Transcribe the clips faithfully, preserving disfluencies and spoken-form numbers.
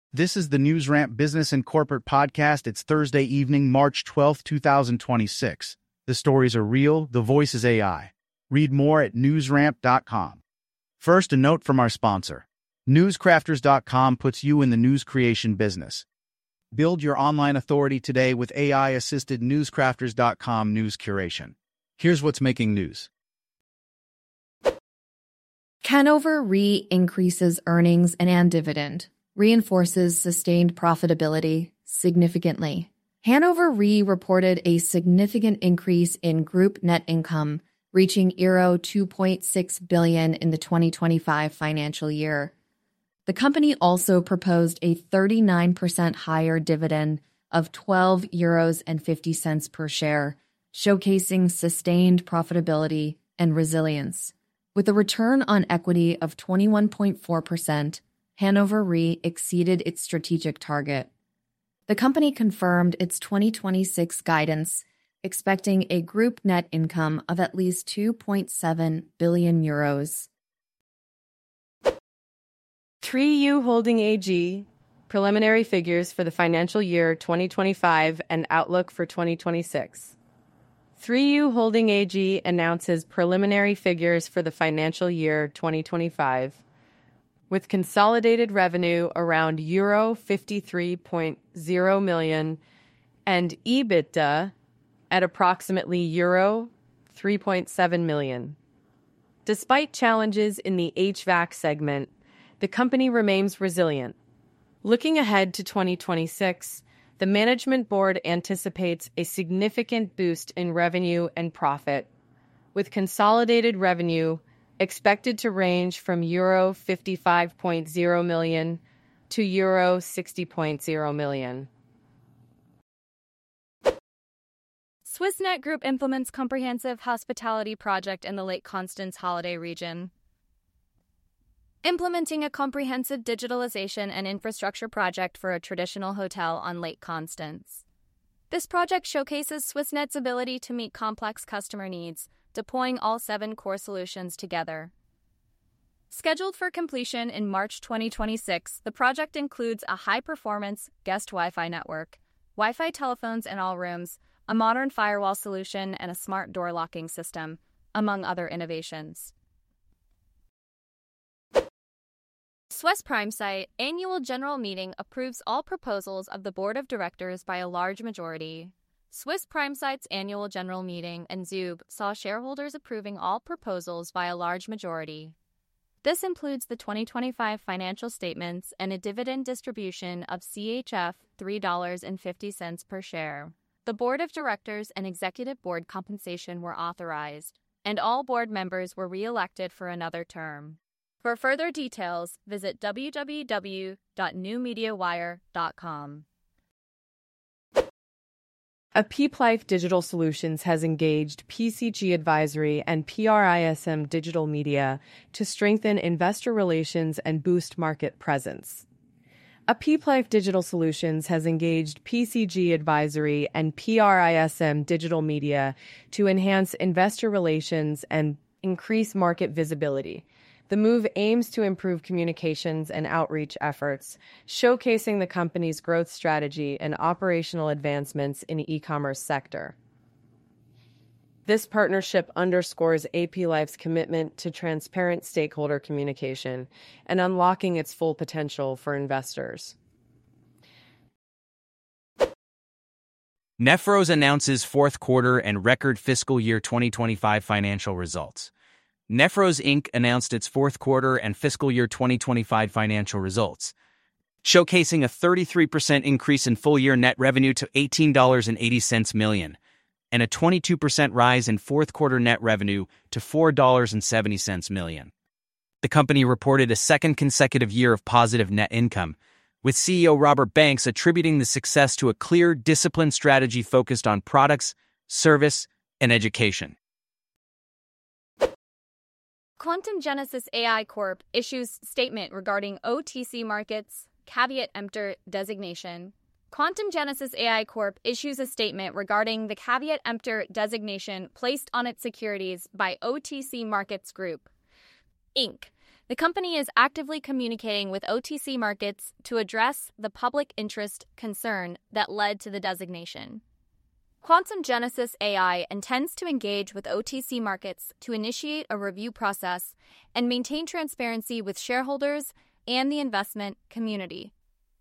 This is the NewsRamp Business and Corporate Podcast. It's Thursday evening, March twelfth, two thousand twenty-six. The stories are real, the voice is A I. Read more at newsramp dot com. First, a note from our sponsor. newscrafters dot com puts you in the news creation business. Build your online authority today with A I-assisted newscrafters dot com news curation. Here's what's making news. Hanover Re increases earnings and dividend, reinforces sustained profitability significantly. Hanover Re reported a significant increase in group net income, reaching euro two point six billion in the twenty twenty-five financial year. The company also proposed a thirty-nine percent higher dividend of twelve euros and fifty cents per share, showcasing sustained profitability and resilience. With a return on equity of twenty-one point four percent, Hanover Re exceeded its strategic target. The company confirmed its twenty twenty-six guidance, expecting a group net income of at least two point seven billion euros. three U Holding A G, preliminary figures for the financial year twenty twenty-five and outlook for twenty twenty-six. three U Holding A G announces preliminary figures for the financial year twenty twenty-five, with consolidated revenue around euro fifty-three point zero million and EBITDA at approximately euro three point seven million. Despite challenges in the H V A C segment, the company remains resilient. Looking ahead to twenty twenty-six, the management board anticipates a significant boost in revenue and profit, with consolidated revenue expected to range from euro fifty-five point zero million to euro sixty point zero million. Swissnet Group implements comprehensive hospitality project in the Lake Constance holiday region. Implementing a comprehensive digitalization and infrastructure project for a traditional hotel on Lake Constance. This project showcases Swissnet's ability to meet complex customer needs, deploying all seven core solutions together. Scheduled for completion in March twenty twenty-six, the project includes a high-performance guest Wi-Fi network, Wi-Fi telephones in all rooms, a modern firewall solution, and a smart door locking system, among other innovations. Swiss Prime Site Annual General Meeting approves all proposals of the Board of Directors by a large majority. Swiss Prime Site's Annual General Meeting in Zug saw shareholders approving all proposals by a large majority. This includes the twenty twenty-five financial statements and a dividend distribution of C H F three dollars and fifty cents per share. The Board of Directors and Executive Board compensation were authorized, and all board members were re-elected for another term. For further details, visit w w w dot new media wire dot com. APIPLife Digital Solutions has engaged P C G Advisory and P R I S M Digital Media to strengthen investor relations and boost market presence. APIPLife Digital Solutions has engaged P C G Advisory and P R I S M Digital Media to enhance investor relations and increase market visibility. The move aims to improve communications and outreach efforts, showcasing the company's growth strategy and operational advancements in the e-commerce sector. This partnership underscores APILife's commitment to transparent stakeholder communication and unlocking its full potential for investors. Nephros announces fourth quarter and record fiscal year twenty twenty-five financial results. Nephros Incorporated announced its fourth quarter and fiscal year twenty twenty-five financial results, showcasing a thirty-three percent increase in full-year net revenue to eighteen dollars and eighty cents million, and a twenty-two percent rise in fourth quarter net revenue to four dollars and seventy cents million. The company reported a second consecutive year of positive net income, with C E O Robert Banks attributing the success to a clear, disciplined strategy focused on products, service, and education. Quantum Genesis A I Corp issues statement regarding O T C markets, caveat emptor designation. Quantum Genesis A I Corp issues a statement regarding the caveat emptor designation placed on its securities by O T C Markets Group, Incorporated. The company is actively communicating with O T C Markets to address the public interest concern that led to the designation. Quantum Genesis A I intends to engage with O T C Markets to initiate a review process and maintain transparency with shareholders and the investment community.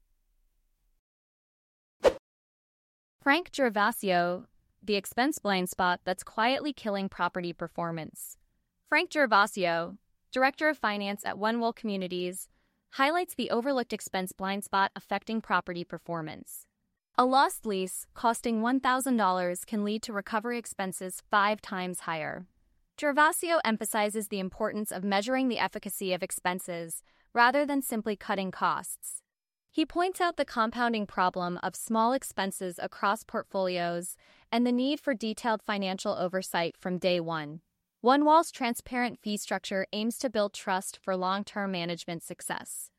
Frank Gervasio, the expense blind spot that's quietly killing property performance. Frank Gervasio, Director of Finance at One Wool Communities, highlights the overlooked expense blind spot affecting property performance. A lost lease costing one thousand dollars can lead to recovery expenses five times higher. Gervasio emphasizes the importance of measuring the efficacy of expenses rather than simply cutting costs. He points out the compounding problem of small expenses across portfolios and the need for detailed financial oversight from day one. One Wool's transparent fee structure aims to build trust for long-term management success.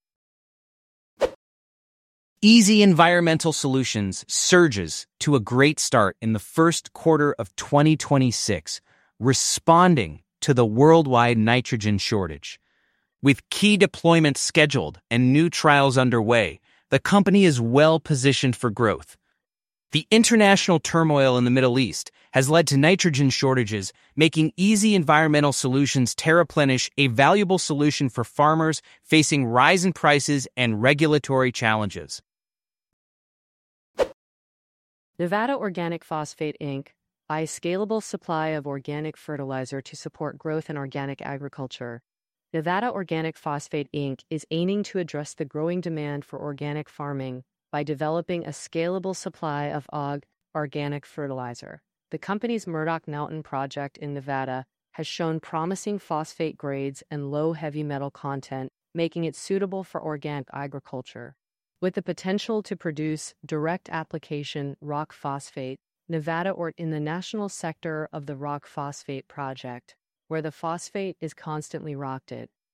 Easy Environmental Solutions surges to a great start in the first quarter of twenty twenty-six, responding to the worldwide nitrogen shortage. With key deployments scheduled and new trials underway, the company is well positioned for growth. The international turmoil in the Middle East has led to nitrogen shortages, making Easy Environmental Solutions Terraplenish a valuable solution for farmers facing rising prices and regulatory challenges. Nevada Organic Phosphate Incorporated buys scalable supply of organic fertilizer to support growth in organic agriculture. Nevada Organic Phosphate Incorporated is aiming to address the growing demand for organic farming by developing a scalable supply of O G organic fertilizer. The company's Murdoch Mountain project in Nevada has shown promising phosphate grades and low heavy metal content, making it suitable for organic agriculture. With the potential to produce direct application rock phosphate, Nevada or in the national sector of the rock phosphate project, where the phosphate is constantly rocked.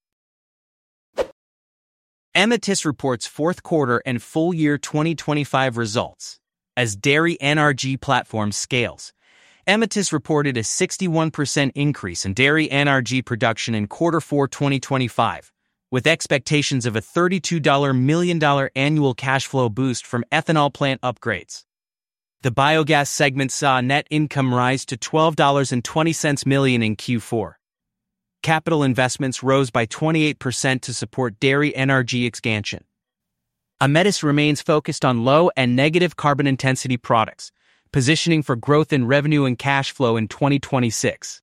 Amethyst reports fourth quarter and full year twenty twenty-five results. As dairy N R G platform scales, Amethyst reported a sixty-one percent increase in dairy N R G production in quarter four twenty twenty-five, with expectations of a thirty-two million dollars annual cash flow boost from ethanol plant upgrades. The biogas segment saw net income rise to twelve dollars and twenty cents million in Q four. Capital investments rose by twenty-eight percent to support dairy N R G expansion. Amethyst remains focused on low and negative carbon intensity products, positioning for growth in revenue and cash flow in twenty twenty-six.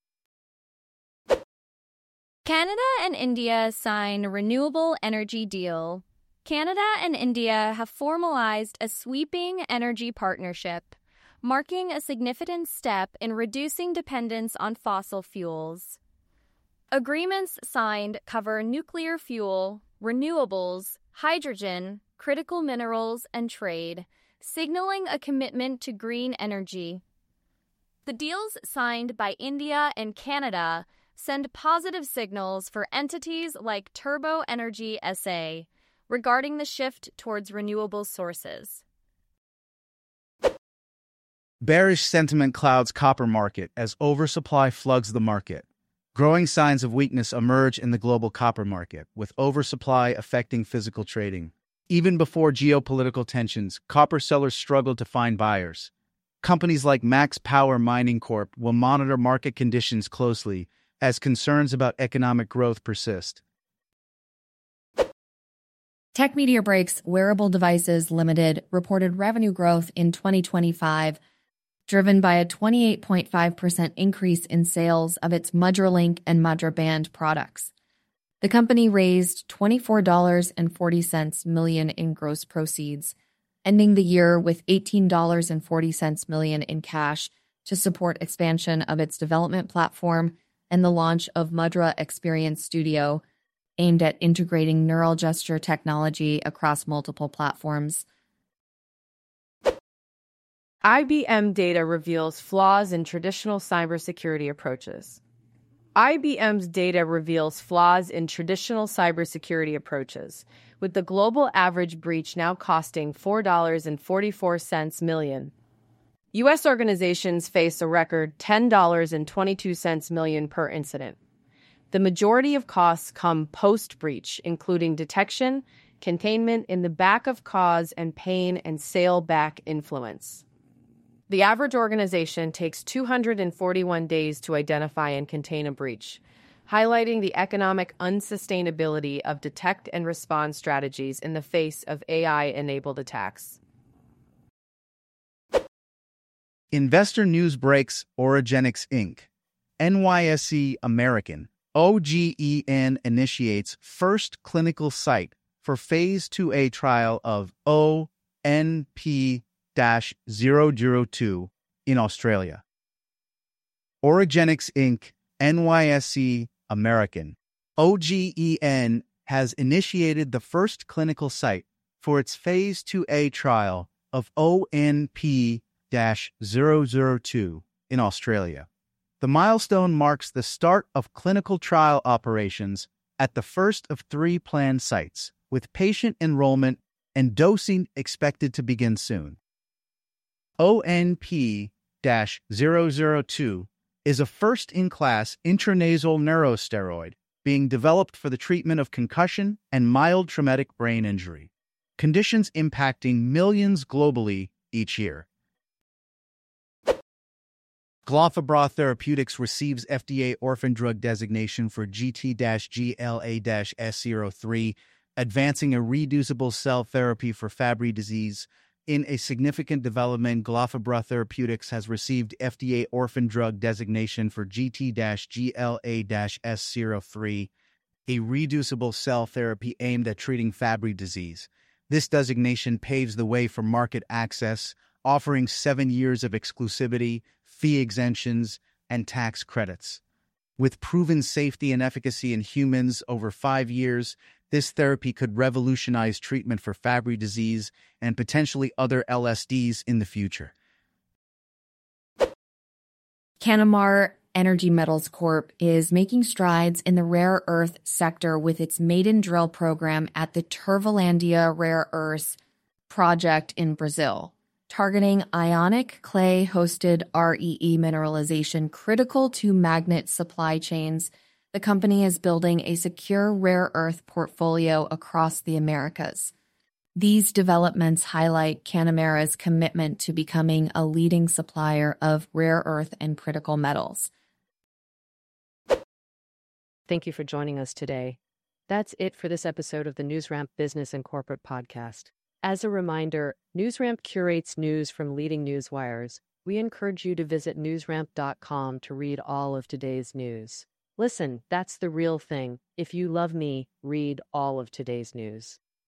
Canada and India sign renewable energy deal. Canada and India have formalized a sweeping energy partnership, marking a significant step in reducing dependence on fossil fuels. Agreements signed cover nuclear fuel, renewables, hydrogen, critical minerals, and trade, signaling a commitment to green energy. The deals signed by India and Canada send positive signals for entities like Turbo Energy S A regarding the shift towards renewable sources. Bearish sentiment clouds copper market as oversupply floods the market. Growing signs of weakness emerge in the global copper market, with oversupply affecting physical trading. Even before geopolitical tensions, copper sellers struggled to find buyers. Companies like Max Power Mining Corporation will monitor market conditions closely as concerns about economic growth persist. Tech Media Breaks Wearable Devices Limited reported revenue growth in twenty twenty-five, driven by a twenty-eight point five percent increase in sales of its MudraLink and MudraBand products. The company raised twenty-four dollars and forty cents million in gross proceeds, ending the year with eighteen dollars and forty cents million in cash to support expansion of its development platform and the launch of Mudra Experience Studio, aimed at integrating neural gesture technology across multiple platforms. I B M data reveals flaws in traditional cybersecurity approaches. I B M's data reveals flaws in traditional cybersecurity approaches, with the global average breach now costing four dollars and forty-four cents million. U S organizations face a record ten dollars and twenty-two cents million per incident. The majority of costs come post-breach, including detection, containment in the back of cause, and pain and sail back influence. The average organization takes two hundred forty-one days to identify and contain a breach, highlighting the economic unsustainability of detect and respond strategies in the face of A I-enabled attacks. Investor news breaks Origenics Incorporated. N Y S E American, O G E N initiates first clinical site for Phase two A trial of O N P zero zero two in Australia. Origenics Incorporated, N Y S E American, O G E N has initiated the first clinical site for its Phase two A trial of O N P zero zero two in Australia. The milestone marks the start of clinical trial operations at the first of three planned sites, with patient enrollment and dosing expected to begin soon. O N P zero zero two is a first-in-class intranasal neurosteroid being developed for the treatment of concussion and mild traumatic brain injury, conditions impacting millions globally each year. Glofabra Therapeutics receives F D A orphan drug designation for G T G L A S zero three, advancing a reducible cell therapy for Fabry disease. In a significant development, Glofabra Therapeutics has received F D A orphan drug designation for G T G L A S zero three, a reducible cell therapy aimed at treating Fabry disease. This designation paves the way for market access, offering seven years of exclusivity, fee exemptions, and tax credits. With proven safety and efficacy in humans over five years, this therapy could revolutionize treatment for Fabry disease and potentially other L S Ds in the future. Canamar Energy Metals Corp is making strides in the rare earth sector with its maiden drill program at the Turvalandia Rare Earths project in Brazil, targeting ionic clay-hosted R E E mineralization critical to magnet supply chains. The company is building a secure rare earth portfolio across the Americas. These developments highlight Canamara's commitment to becoming a leading supplier of rare earth and critical metals. Thank you for joining us today. That's it for this episode of the NewsRamp Business and Corporate Podcast. As a reminder, NewsRamp curates news from leading news wires. We encourage you to visit newsramp dot com to read all of today's news. Listen, that's the real thing. If you love me, read all of today's news.